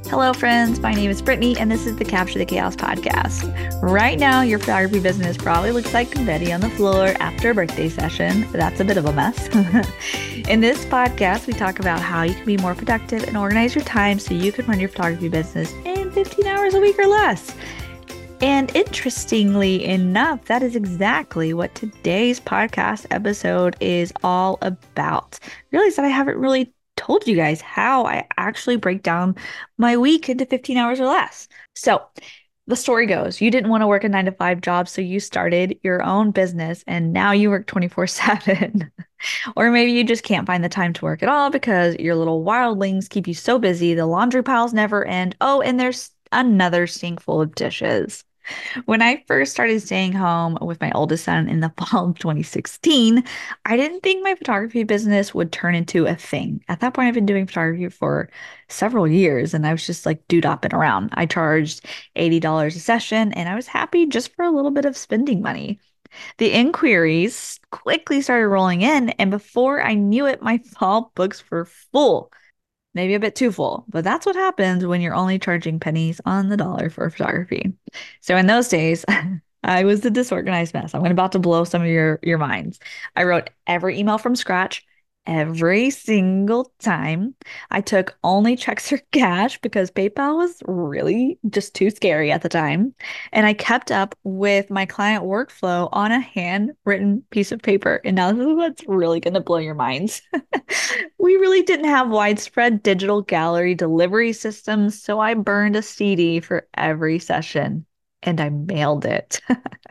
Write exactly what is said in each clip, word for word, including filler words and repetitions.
Hello, friends. My name is Brittany, and this is the Capture the Chaos podcast. Right now, your photography business probably looks like confetti on the floor after a birthday session. That's a bit of a mess. In this podcast, we talk about how you can be more productive and organize your time so you can run your photography business in fifteen hours a week or less. And interestingly enough, that is exactly what today's podcast episode is all about. I realized that I haven't really told you guys how I actually break down my week into fifteen hours or less. So the story goes, you didn't want to work a nine to five job, so you started your own business and now you work twenty-four seven. Or maybe you just can't find the time to work at all because your little wildlings keep you so busy, the laundry piles never end. Oh, and there's another sink full of dishes. When I first started staying home with my oldest son in the fall of twenty sixteen, I didn't think my photography business would turn into a thing. At that point, I've been doing photography for several years and I was just like doodopping around. I charged eighty dollars a session and I was happy just for a little bit of spending money. The inquiries quickly started rolling in, and before I knew it, my fall books were full. Maybe a bit too full, but that's what happens when you're only charging pennies on the dollar for photography. So in those days, I was a disorganized mess. I'm about to blow some of your your minds. I wrote every email from scratch every single time. I took only checks or cash because PayPal was really just too scary at the time. And I kept up with my client workflow on a handwritten piece of paper. And now this is what's really going to blow your minds. We really didn't have widespread digital gallery delivery systems, so I burned a C D for every session and I mailed it.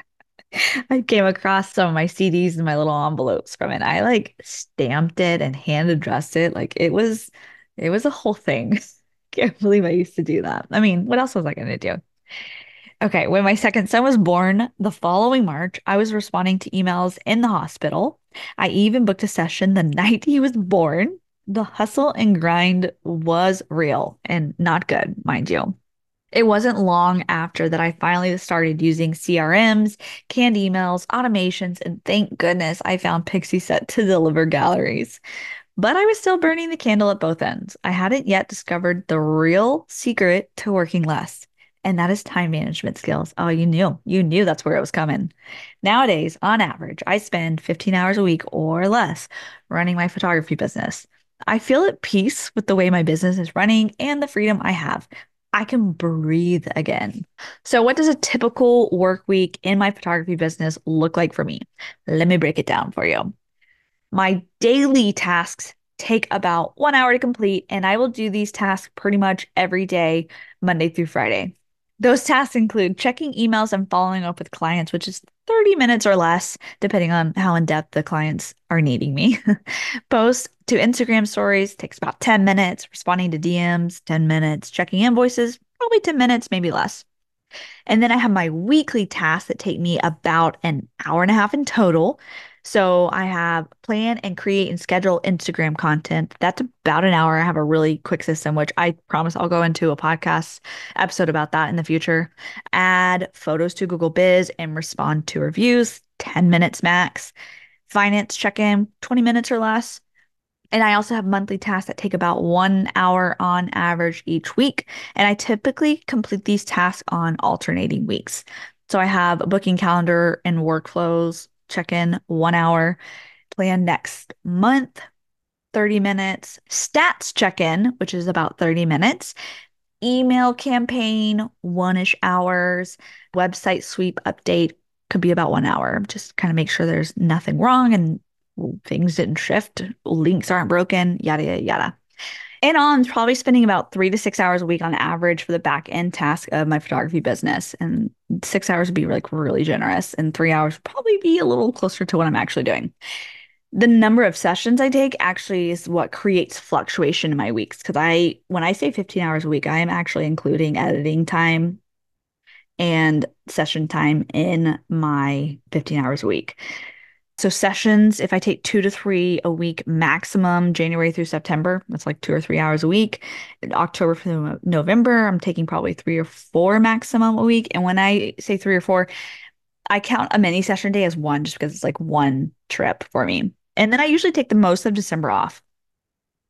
I came across some of my C Ds in my little envelopes from it. I like stamped it and hand addressed it. Like it was, it was a whole thing. Can't believe I used to do that. I mean, what else was I going to do? Okay, when my second son was born the following March, I was responding to emails in the hospital. I even booked a session the night he was born. The hustle and grind was real and not good, mind you. It wasn't long after that I finally started using C R Ms, canned emails, automations, and thank goodness I found Pixieset to deliver galleries. But I was still burning the candle at both ends. I hadn't yet discovered the real secret to working less, and that is time management skills. Oh, you knew. You knew that's where it was coming. Nowadays, on average, I spend fifteen hours a week or less running my photography business. I feel at peace with the way my business is running and the freedom I have. I can breathe again. So, what does a typical work week in my photography business look like for me? Let me break it down for you. My daily tasks take about one hour to complete, and I will do these tasks pretty much every day, Monday through Friday. Those tasks include checking emails and following up with clients, which is thirty minutes or less, depending on how in depth the clients are needing me. Post to Instagram stories takes about ten minutes, responding to D Ms, ten minutes, checking invoices, probably ten minutes, maybe less. And then I have my weekly tasks that take me about an hour and a half in total. So I have plan and create and schedule Instagram content. That's about an hour. I have a really quick system, which I promise I'll go into a podcast episode about that in the future. Add photos to Google Biz and respond to reviews, ten minutes max. Finance check-in, twenty minutes or less. And I also have monthly tasks that take about one hour on average each week. And I typically complete these tasks on alternating weeks. So I have a booking calendar and workflows, check in one hour, plan next month, thirty minutes, stats check in, which is about thirty minutes, email campaign, one-ish hours, website sweep update could be about one hour. Just kind of make sure there's nothing wrong and things didn't shift, links aren't broken, yada, yada, yada. And I'm probably spending about three to six hours a week on average for the back end task of my photography business. And six hours would be like really generous, and three hours would probably be a little closer to what I'm actually doing. The number of sessions I take actually is what creates fluctuation in my weeks. Because I, when I say fifteen hours a week, I am actually including editing time and session time in my fifteen hours a week. So sessions, if I take two to three a week maximum, January through September, that's like two or three hours a week. In October through November, I'm taking probably three or four maximum a week. And when I say three or four, I count a mini session day as one just because it's like one trip for me. And then I usually take the most of December off.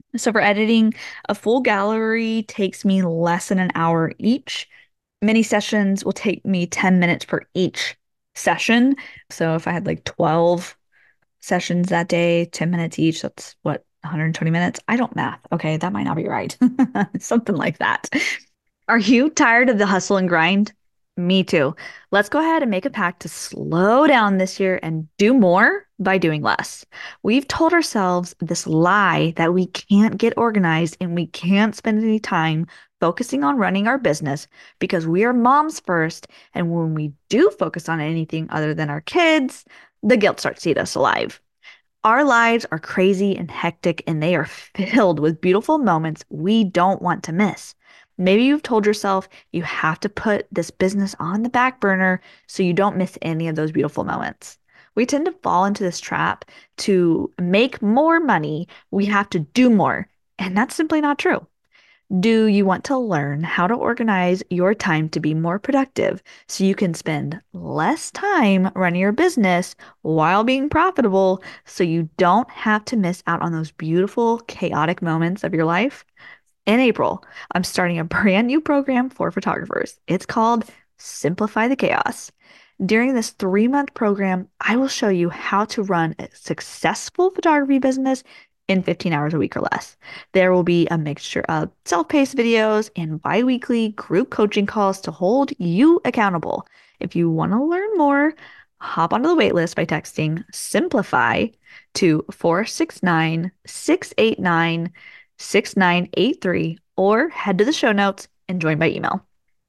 So for editing, a full gallery takes me less than an hour each. Mini sessions will take me ten minutes per each session. So if I had like twelve sessions that day, ten minutes each, that's what, one hundred twenty minutes? I don't math. Okay, that might not be right. Something like that. Are you tired of the hustle and grind? Me too. Let's go ahead and make a pact to slow down this year and do more by doing less. We've told ourselves this lie that we can't get organized and we can't spend any time focusing on running our business because we are moms first. And when we do focus on anything other than our kids, the guilt starts to eat us alive. Our lives are crazy and hectic, and they are filled with beautiful moments we don't want to miss. Maybe you've told yourself you have to put this business on the back burner so you don't miss any of those beautiful moments. We tend to fall into this trap to make more money, we have to do more, and that's simply not true. Do you want to learn how to organize your time to be more productive so you can spend less time running your business while being profitable so you don't have to miss out on those beautiful, chaotic moments of your life? In April, I'm starting a brand new program for photographers. It's called Simplify the Chaos. During this three month program, I will show you how to run a successful photography business in fifteen hours a week or less. There will be a mixture of self-paced videos and bi-weekly group coaching calls to hold you accountable. If you want to learn more, hop onto the waitlist by texting Simplify to four six nine, six eight nine, six nine eight three or head to the show notes and join by email.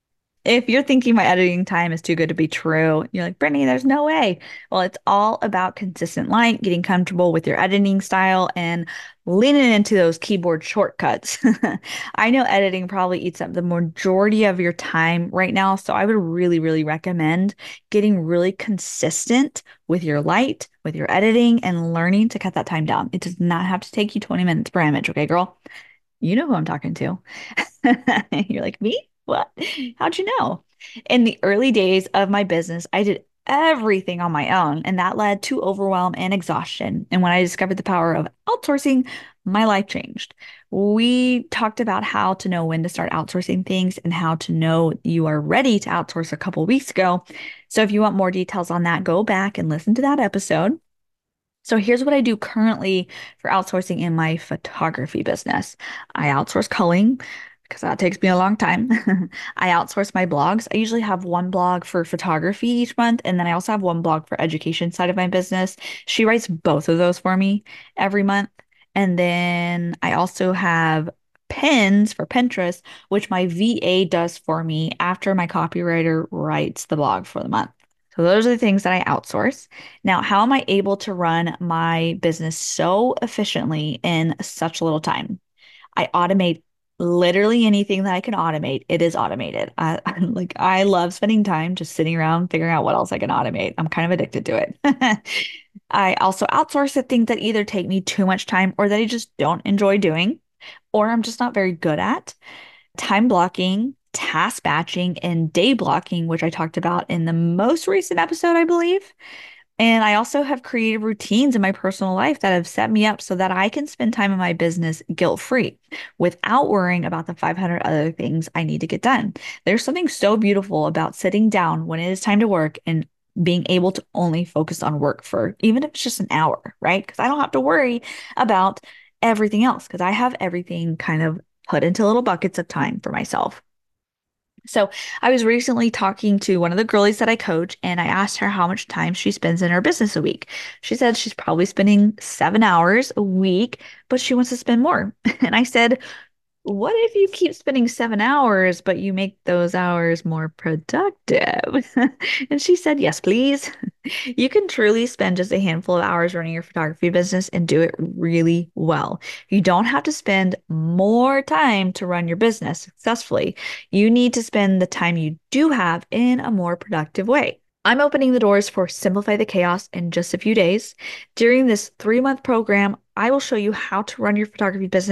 If you're thinking my editing time is too good to be true, you're like, Brittany, there's no way. Well, it's all about consistent light, getting comfortable with your editing style, and leaning into those keyboard shortcuts. I know editing probably eats up the majority of your time right now, so I would really, really recommend getting really consistent with your light, with your editing, and learning to cut that time down. It does not have to take you twenty minutes per image, okay, girl? You know who I'm talking to. You're like, me? What? How'd you know? In the early days of my business, I did everything on my own, and that led to overwhelm and exhaustion. And when I discovered the power of outsourcing, my life changed. We talked about how to know when to start outsourcing things and how to know you are ready to outsource a couple weeks ago. So if you want more details on that, go back and listen to that episode. So here's what I do currently for outsourcing in my photography business. I outsource culling because that takes me a long time. I outsource my blogs. I usually have one blog for photography each month, and then I also have one blog for education side of my business. She writes both of those for me every month. And then I also have pins for Pinterest, which my V A does for me after my copywriter writes the blog for the month. So those are the things that I outsource. Now, how am I able to run my business so efficiently in such little time? I automate literally anything that I can automate. It is automated. I, I'm like I love spending time just sitting around figuring out what else I can automate. I'm kind of addicted to it. I also outsource the things that either take me too much time or that I just don't enjoy doing, or I'm just not very good at. Time blocking, task batching, and day blocking, which I talked about in the most recent episode, I believe. And I also have created routines in my personal life that have set me up so that I can spend time in my business guilt-free without worrying about the five hundred other things I need to get done. There's something so beautiful about sitting down when it is time to work and being able to only focus on work for even if it's just an hour, right? Because I don't have to worry about everything else because I have everything kind of put into little buckets of time for myself. So I was recently talking to one of the girlies that I coach, and I asked her how much time she spends in her business a week. She said she's probably spending seven hours a week, but she wants to spend more. And I said, what if you keep spending seven hours, but you make those hours more productive? And she said, yes, please. You can truly spend just a handful of hours running your photography business and do it really well. You don't have to spend more time to run your business successfully. You need to spend the time you do have in a more productive way. I'm opening the doors for Simplify the Chaos in just a few days. During this three month program, I will show you how to run your photography business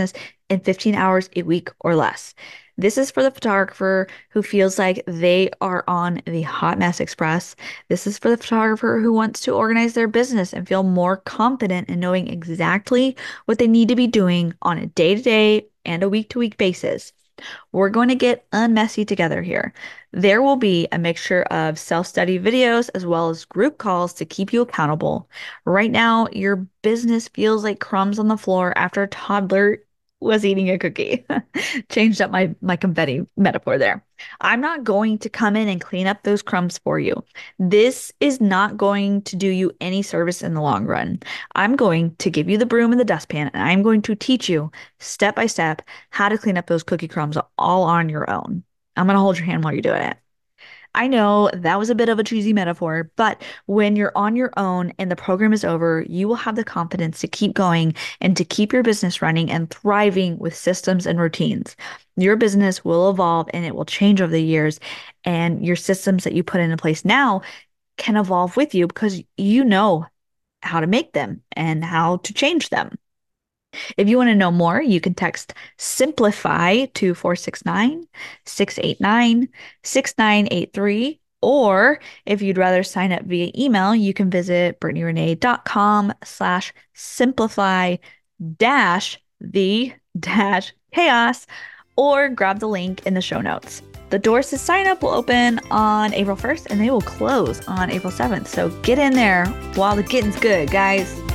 in fifteen hours a week or less. This is for the photographer who feels like they are on the Hot Mess Express. This is for the photographer who wants to organize their business and feel more confident in knowing exactly what they need to be doing on a day-to-day and a week-to-week basis. We're going to get unmessy together here. There will be a mixture of self-study videos as well as group calls to keep you accountable. Right now, your business feels like crumbs on the floor after a toddler was eating a cookie. Changed up my my confetti metaphor there. I'm not going to come in and clean up those crumbs for you. This is not going to do you any service in the long run. I'm going to give you the broom and the dustpan, and I'm going to teach you step by step how to clean up those cookie crumbs all on your own. I'm going to hold your hand while you're doing it. I know that was a bit of a cheesy metaphor, but when you're on your own and the program is over, you will have the confidence to keep going and to keep your business running and thriving with systems and routines. Your business will evolve and it will change over the years, and your systems that you put into place now can evolve with you because you know how to make them and how to change them. If you want to know more, you can text Simplify to four six nine, six eight nine, six nine eight three. Or if you'd rather sign up via email, you can visit brittanyrenee.com slash simplify dash the dash chaos, or grab the link in the show notes. The doors to sign up will open on April first and they will close on April seventh. So get in there while the getting's good, guys.